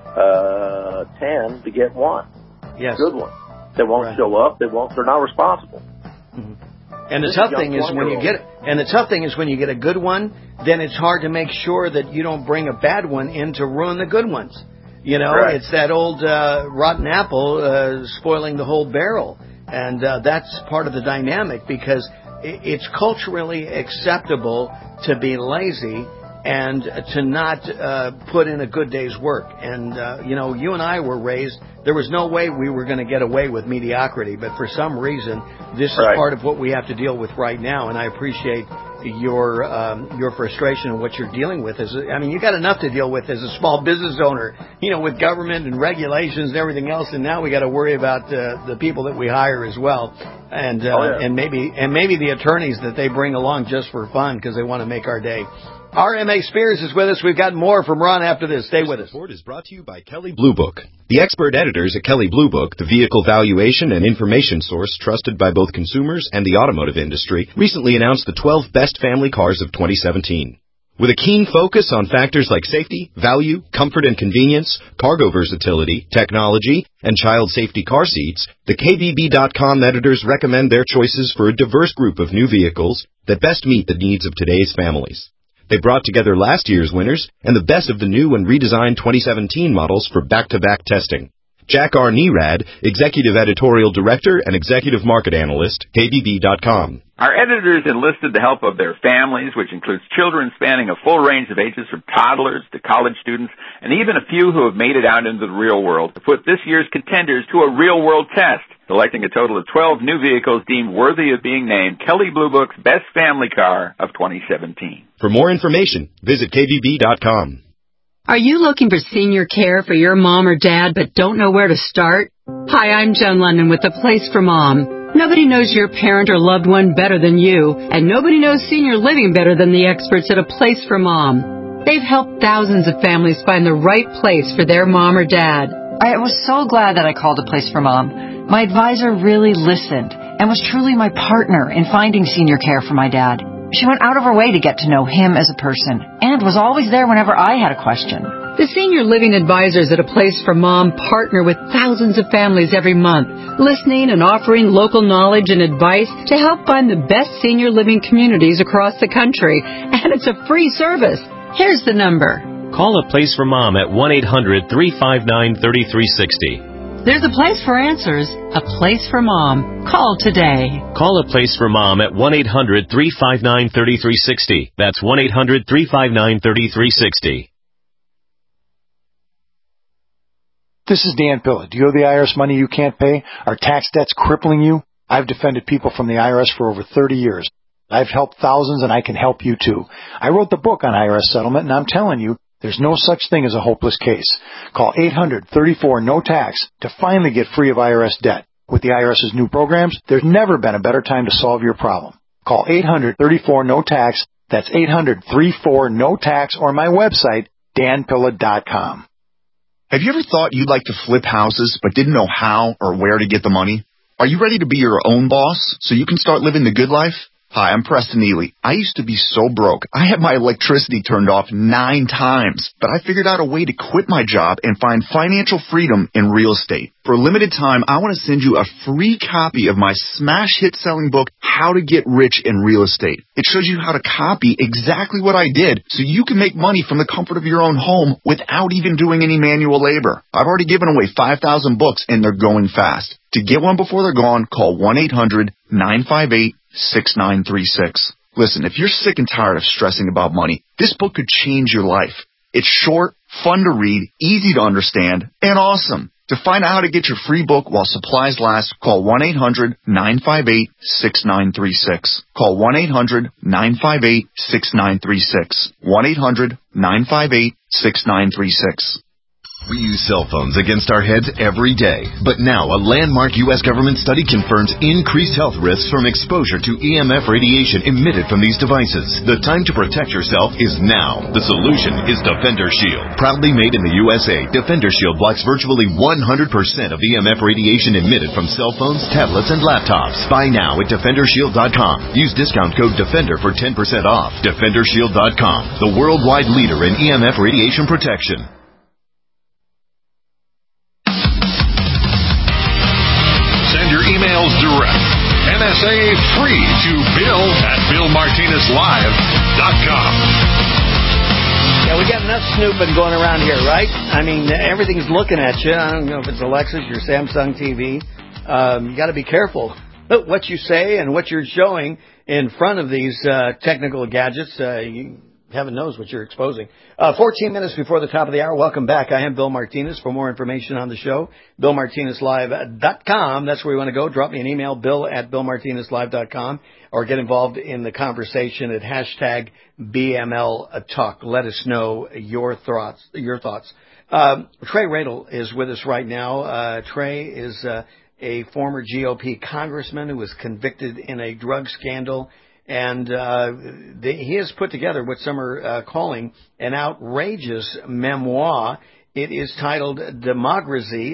S20: 10 to get one.
S3: Yes.
S20: Good one. They won't show up. They're not responsible.
S3: And the tough thing is when you get a good one, then it's hard to make sure that you don't bring a bad one in to ruin the good ones. Right. It's that old rotten apple spoiling the whole barrel. And that's part of the dynamic, because it's culturally acceptable to be lazy and to not put in a good day's work. And, you and I were raised, there was no way we were going to get away with mediocrity, but for some reason, this is part of what we have to deal with right now, and I appreciate your frustration and what you're dealing with. You got enough to deal with as a small business owner, with government and regulations and everything else, and now we got to worry about the people that we hire as well, and maybe the attorneys that they bring along just for fun because they want to make our day. R.M.A. Spears is with us. We've got more from Ron after this. Stay with us.
S16: This report is brought to you by Kelley Blue Book. The expert editors at Kelley Blue Book, the vehicle valuation and information source trusted by both consumers and the automotive industry, recently announced the 12 best family cars of 2017. With a keen focus on factors like safety, value, comfort and convenience, cargo versatility, technology, and child safety car seats, the KBB.com editors recommend their choices for a diverse group of new vehicles that best meet the needs of today's families. They brought together last year's winners and the best of the new and redesigned 2017 models for back-to-back testing. Jack R. Nerad, Executive Editorial Director and Executive Market Analyst, KBB.com.
S21: Our editors enlisted the help of their families, which includes children spanning a full range of ages from toddlers to college students, and even a few who have made it out into the real world, to put this year's contenders to a real-world test, selecting a total of 12 new vehicles deemed worthy of being named Kelley Blue Book's Best Family Car of 2017.
S16: For more information, visit KBB.com.
S22: Are you looking for senior care for your mom or dad but don't know where to start? Hi, I'm Joan London with The Place for Mom. Nobody knows your parent or loved one better than you, and nobody knows senior living better than the experts at A Place for Mom. They've helped thousands of families find the right place for their mom or dad.
S23: I was so glad that I called A Place for Mom. My advisor really listened and was truly my partner in finding senior care for my dad. She went out of her way to get to know him as a person and was always there whenever I had a question.
S22: The senior living advisors at A Place for Mom partner with thousands of families every month, listening and offering local knowledge and advice to help find the best senior living communities across the country. And it's a free service. Here's the number.
S24: Call A Place for Mom at 1-800-359-3360.
S22: There's a place for answers, A Place for Mom. Call today.
S24: Call A Place for Mom at 1-800-359-3360. That's 1-800-359-3360.
S25: This is Dan Pilla. Do you owe the IRS money you can't pay? Are tax debts crippling you? I've defended people from the IRS for over 30 years. I've helped thousands, and I can help you too. I wrote the book on IRS settlement, and I'm telling you, there's no such thing as a hopeless case. Call 800-34-NO-TAX to finally get free of IRS debt. With the IRS's new programs, there's never been a better time to solve your problem. Call 800-34-NO-TAX. That's 800-34-NO-TAX, or my website, danpilla.com.
S1: Have you ever thought you'd like to flip houses but didn't know how or where to get the money? Are you ready to be your own boss so you can start living the good life? Hi, I'm Preston Ely. I used to be so broke. I had my electricity turned off 9 times, but I figured out a way to quit my job and find financial freedom in real estate. For a limited time, I want to send you a free copy of my smash hit selling book, How to Get Rich in Real Estate. It shows you how to copy exactly what I did so you can make money from the comfort of your own home without even doing any manual labor. I've already given away 5,000 books and they're going fast. To get one before they're gone, call 1-800-958-6936. Listen, if you're sick and tired of stressing about money, this book could change your life. It's short, fun to read, easy to understand, and awesome. To find out how to get your free book while supplies last, call 1-800-958-6936. Call 1-800-958-6936. 1-800-958-6936.
S4: We use cell phones against our heads every day. But now a landmark U.S. government study confirms increased health risks from exposure to EMF radiation emitted from these devices. The time to protect yourself is now. The solution is Defender Shield. Proudly made in the USA, Defender Shield blocks virtually 100% of EMF radiation emitted from cell phones, tablets, and laptops. Buy now at DefenderShield.com. Use discount code DEFENDER for 10% off. DefenderShield.com, the worldwide leader in EMF radiation protection.
S2: Emails direct. NSA free to bill@BillMartinezLive.com.
S3: Yeah, we got enough snooping going around here, right? I mean, everything's looking at you. I don't know if it's Alexis, your Samsung TV. You got to be careful what you say and what you're showing in front of these technical gadgets. Heaven knows what you're exposing. 14 minutes before the top of the hour. Welcome back. I am Bill Martinez. For more information on the show, BillMartinezLive.com. That's where you want to go. Drop me an email, bill@BillMartinezLive.com, or get involved in the conversation at hashtag BMLTalk. Let us know your thoughts. Trey Radel is with us right now. Trey is a former GOP congressman who was convicted in a drug scandal. And he has put together what some are calling an outrageous memoir. It is titled Democracy,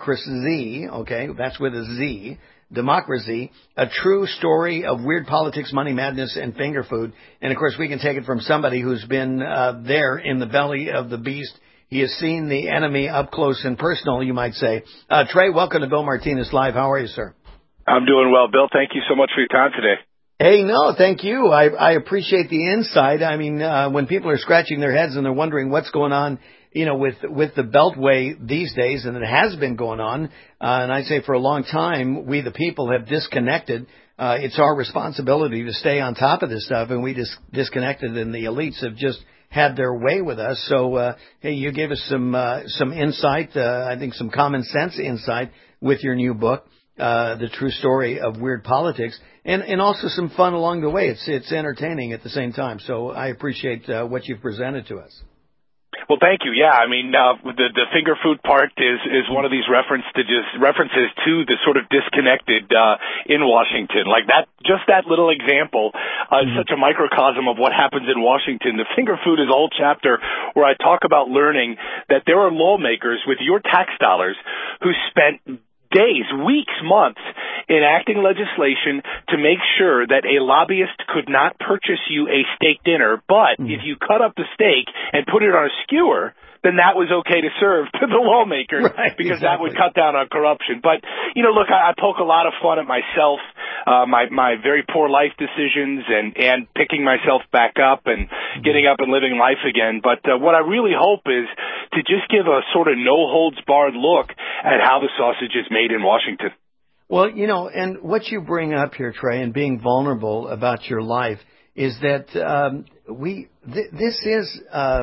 S3: okay, that's with a Z, Democracy, a true story of weird politics, money madness, and finger food. And, of course, we can take it from somebody who's been there in the belly of the beast. He has seen the enemy up close and personal, you might say. Trey, welcome to Bill Martinez Live. How are you, sir?
S5: I'm doing well, Bill. Thank you so much for your time today.
S3: Hey, no, thank you. I appreciate the insight. I mean, when people are scratching their heads and they're wondering what's going on, you know, with the Beltway these days, and it has been going on, and I say for a long time, we the people have disconnected. It's our responsibility to stay on top of this stuff, and we disconnected, and the elites have just had their way with us. So, hey, you gave us some insight, I think some common sense insight with your new book. The true story of weird politics, and also some fun along the way. It's entertaining at the same time. So I appreciate what you've presented to us.
S5: Well, thank you. Yeah, I mean, the finger food part is one of these references to the sort of disconnected in Washington. Like that, just that little example is such a microcosm of what happens in Washington. The finger food is a whole chapter where I talk about learning that there are lawmakers with your tax dollars who spent days, weeks, months enacting legislation to make sure that a lobbyist could not purchase you a steak dinner, but if you cut up the steak and put it on a skewer, then that was okay to serve to the lawmakers, right, because that would cut down on corruption. But, you know, look, I poke a lot of fun at myself, my very poor life decisions and picking myself back up and getting up and living life again. But what I really hope is to just give a sort of no-holds-barred look at how the sausage is made in Washington.
S3: Well, you know, and what you bring up here, Trey, and being vulnerable about your life is that this is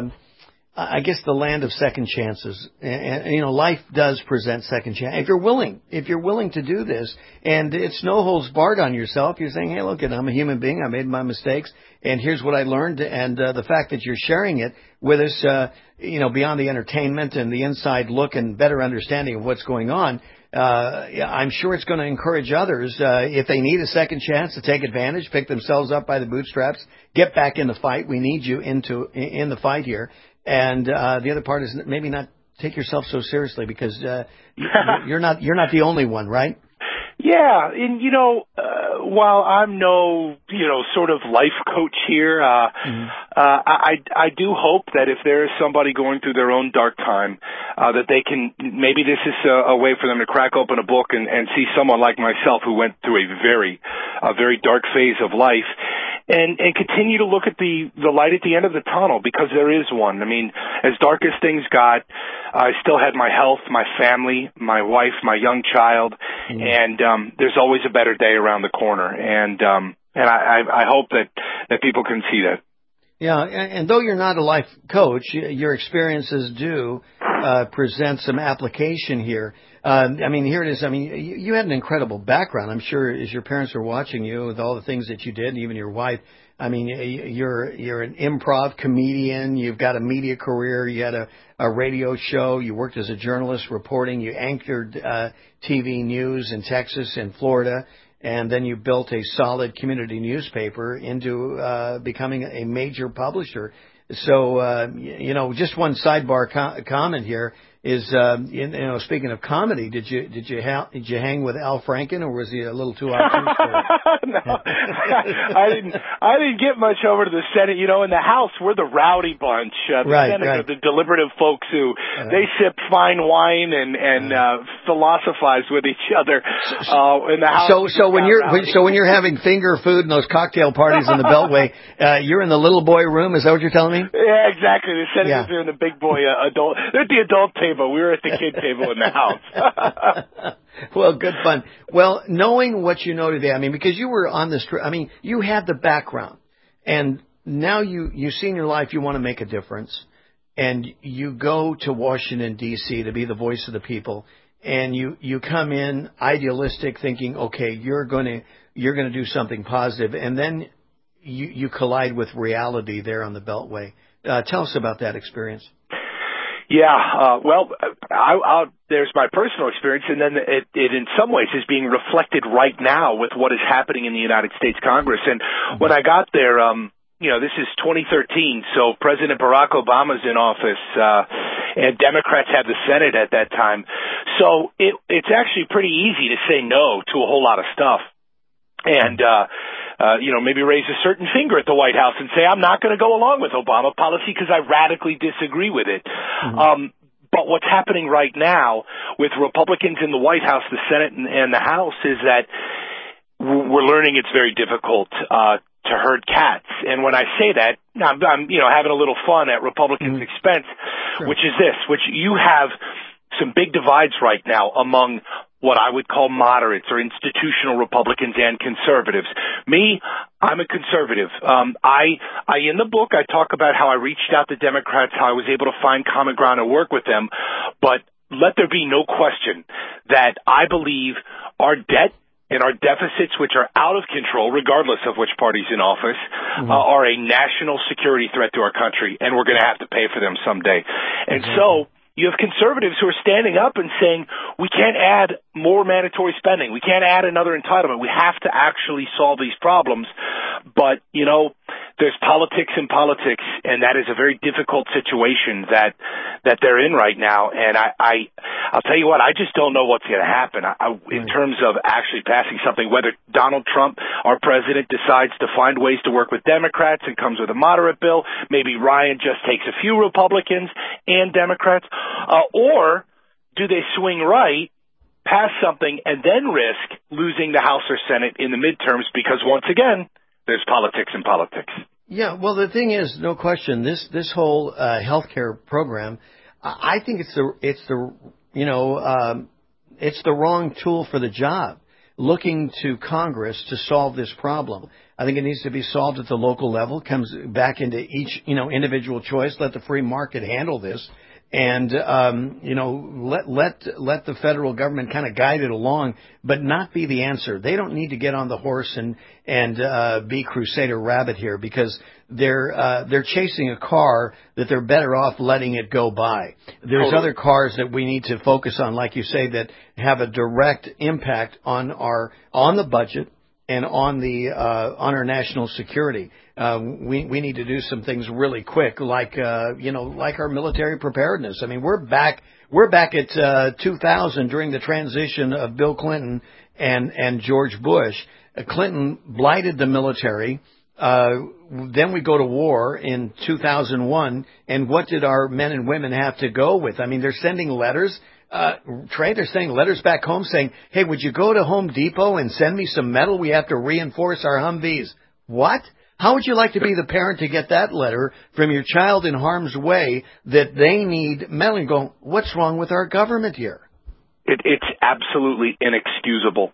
S3: I guess the land of second chances, and you know, life does present second chance. If you're willing to do this, and it's no holds barred on yourself, you're saying, hey, look, I'm a human being, I made my mistakes, and here's what I learned, and the fact that you're sharing it with us, you know, beyond the entertainment and the inside look and better understanding of what's going on, I'm sure it's going to encourage others, if they need a second chance, to take advantage, pick themselves up by the bootstraps, get back in the fight. We need you in the fight here. And the other part is maybe not take yourself so seriously, because you're not the only one, right?
S5: Yeah, and while I'm no sort of life coach here, I do hope that if there is somebody going through their own dark time, that they can, maybe this is a way for them to crack open a book and see someone like myself who went through a very dark phase of life, and continue to look at the light at the end of the tunnel, because there is one. I mean, as dark as things got, I still had my health, my family, my wife, my young child, and there's always a better day around the corner, and I hope that people can see that.
S3: Yeah, and though you're not a life coach, your experiences do present some application here. I mean, here it is. I mean, you had an incredible background. I'm sure as your parents were watching you with all the things that you did, and even your wife. I mean, you're an improv comedian. You've got a media career. You had a radio show. You worked as a journalist reporting. You anchored TV news in Texas and Florida. And then you built a solid community newspaper into becoming a major publisher. So, just one sidebar comment here is, speaking of comedy, did you hang with Al Franken, or was he a little too obtuse?
S5: No, I didn't get much over to the Senate. In the House, we're the rowdy bunch. The Senate are the deliberative folks who they sip fine wine and philosophize with each other. In the House,
S3: so when you're having finger food and those cocktail parties in the Beltway, you're in the little boy room. Is that what you're telling me?
S5: Yeah, exactly. The senators are in the big boy adult. They're at the adult table. We were at the kid table in the House.
S3: Well, good fun. Well, knowing what you know today, I mean, because you were on this, I mean, you had the background, and now you see in your life you want to make a difference, and you go to Washington, D.C. to be the voice of the people, and you come in idealistic, thinking, okay, you're going to do something positive, and then you collide with reality there on the Beltway. Tell us about that experience.
S5: Yeah, there's my personal experience, and then it in some ways is being reflected right now with what is happening in the United States Congress. And when I got there, this is 2013, so President Barack Obama's in office, and Democrats had the Senate at that time. So it's actually pretty easy to say no to a whole lot of stuff. And, maybe raise a certain finger at the White House and say, I'm not going to go along with Obama policy because I radically disagree with it. But what's happening right now with Republicans in the White House, the Senate, and the House is that we're learning it's very difficult to herd cats. And when I say that, I'm having a little fun at Republicans' expense, which is this, which you have some big divides right now among what I would call moderates or institutional Republicans and conservatives. Me, I'm a conservative. In the book, I talk about how I reached out to Democrats, how I was able to find common ground and work with them. But let there be no question that I believe our debt and our deficits, which are out of control, regardless of which party's in office, are a national security threat to our country, and we're going to have to pay for them someday. And so you have conservatives who are standing up and saying, we can't add more mandatory spending. We can't add another entitlement. We have to actually solve these problems. But, there's politics in politics, and that is a very difficult situation that they're in right now. And I'll tell you what, I just don't know what's going to happen in terms of actually passing something, whether Donald Trump, our president, decides to find ways to work with Democrats and comes with a moderate bill. Maybe Ryan just takes a few Republicans and Democrats. Or do they swing right, pass something, and then risk losing the House or Senate in the midterms because, once again, there's politics in politics.
S3: Yeah, well, the thing is, no question, this whole healthcare program, I think it's the wrong tool for the job. Looking to Congress to solve this problem, I think it needs to be solved at the local level. Comes back into each individual choice. Let the free market handle this. and let the federal government kind of guide it along, but not be the answer. They don't need to get on the horse and be Crusader Rabbit here, because they're chasing a car that they're better off letting it go by. There's other cars that we need to focus on, like you say, that have a direct impact on the budget and on our national security. We need to do some things really quick, like our military preparedness. I mean, we're back at 2000 during the transition of Bill Clinton and George Bush. Clinton blighted the military. Then we go to war in 2001, and what did our men and women have to go with? I mean, they're sending letters. Trey, they're sending letters back home saying, hey, would you go to Home Depot and send me some metal? We have to reinforce our Humvees. What? How would you like to be the parent to get that letter from your child in harm's way that they need metal, and go, what's wrong with our government here?
S5: It's absolutely inexcusable.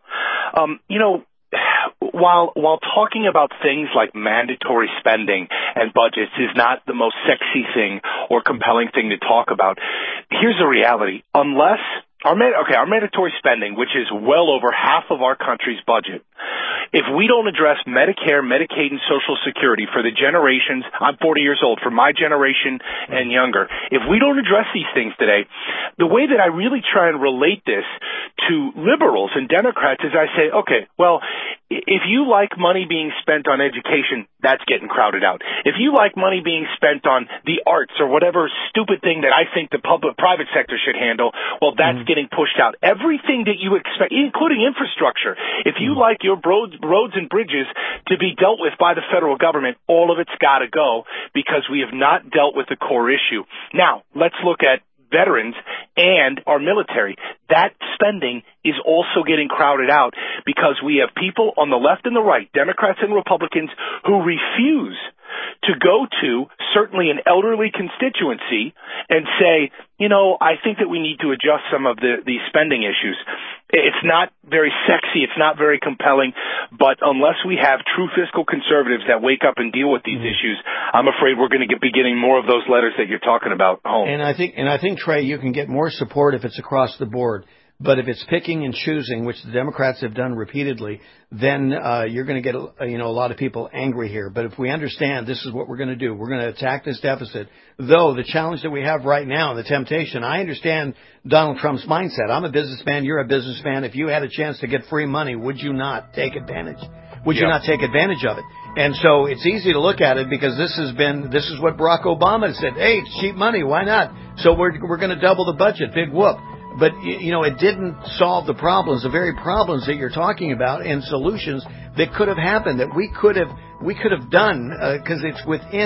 S5: While talking about things like mandatory spending and budgets is not the most sexy thing or compelling thing to talk about, here's the reality. Unless our mandatory spending, which is well over half of our country's budget, if we don't address Medicare, Medicaid, and Social Security for the generations, I'm 40 years old, for my generation and younger, if we don't address these things today, the way that I really try and relate this to liberals and Democrats is I say, okay, well, if you like money being spent on education, that's getting crowded out. If you like money being spent on the arts or whatever stupid thing that I think the private sector should handle, well, that's getting pushed out. Everything that you expect, including infrastructure, if you like your roads and bridges to be dealt with by the federal government, all of it's got to go, because we have not dealt with the core issue. Now, let's look at veterans and our military. That spending is also getting crowded out because we have people on the left and the right, Democrats and Republicans, who refuse to go to certainly an elderly constituency and say, I think that we need to adjust some of these spending issues. It's not very sexy. It's not very compelling. But unless we have true fiscal conservatives that wake up and deal with these issues, I'm afraid we're going to be getting more of those letters that you're talking about home. And I think, Trey, you can get more support if it's across the board. But if it's picking and choosing, which the Democrats have done repeatedly, then you're going to get a lot of people angry here. But if we understand this is what we're going to do, we're going to attack this deficit. Though the challenge that we have right now, the temptation, I understand Donald Trump's mindset. I'm a businessman. You're a businessman. If you had a chance to get free money, would you not take advantage? Would you not take advantage of it? And so it's easy to look at it because this is what Barack Obama said. Hey, it's cheap money. Why not? So we're going to double the budget. Big whoop. But, it didn't solve the problems, the very problems that you're talking about, and solutions that could have happened, that we could have done, because it's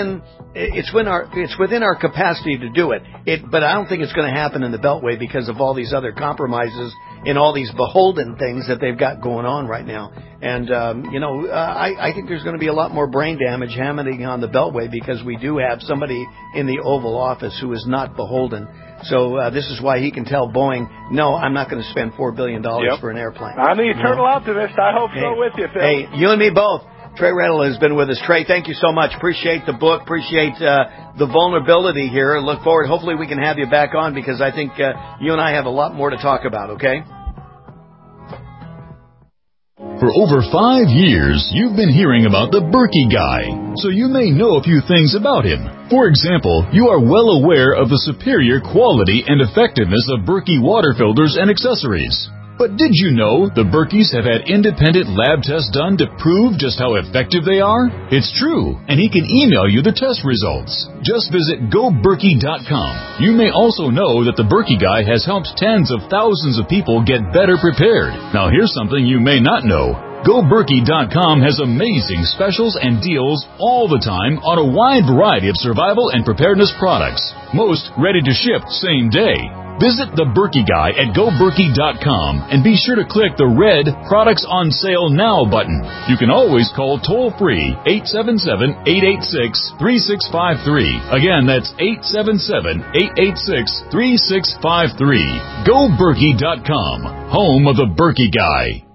S5: within our capacity to do it. But I don't think it's going to happen in the Beltway because of all these other compromises and all these beholden things that they've got going on right now. And, I think there's going to be a lot more brain damage happening on the Beltway because we do have somebody in the Oval Office who is not beholden. So this is why he can tell Boeing, no, I'm not going to spend $4 billion for an airplane. I'm the eternal optimist. I hope so with you, Phil.
S3: Hey, you and me both. Trey Rettel has been with us. Trey, thank you so much. Appreciate the book. Appreciate the vulnerability here. Look forward. Hopefully we can have you back on because I think you and I have a lot more to talk about, okay?
S19: For over 5 years, you've been hearing about the Berkey Guy, so you may know a few things about him. For example, you are well aware of the superior quality and effectiveness of Berkey water filters and accessories. But did you know the Berkeys have had independent lab tests done to prove just how effective they are? It's true, and he can email you the test results. Just visit GoBerkey.com. You may also know that the Berkey Guy has helped tens of thousands of people get better prepared. Now here's something you may not know. GoBerkey.com has amazing specials and deals all the time on a wide variety of survival and preparedness products. Most ready to ship same day. Visit the Berkey Guy at GoBerkey.com and be sure to click the red Products on Sale Now button. You can always call toll-free 877-886-3653. Again, that's 877-886-3653. GoBerkey.com, home of the Berkey Guy.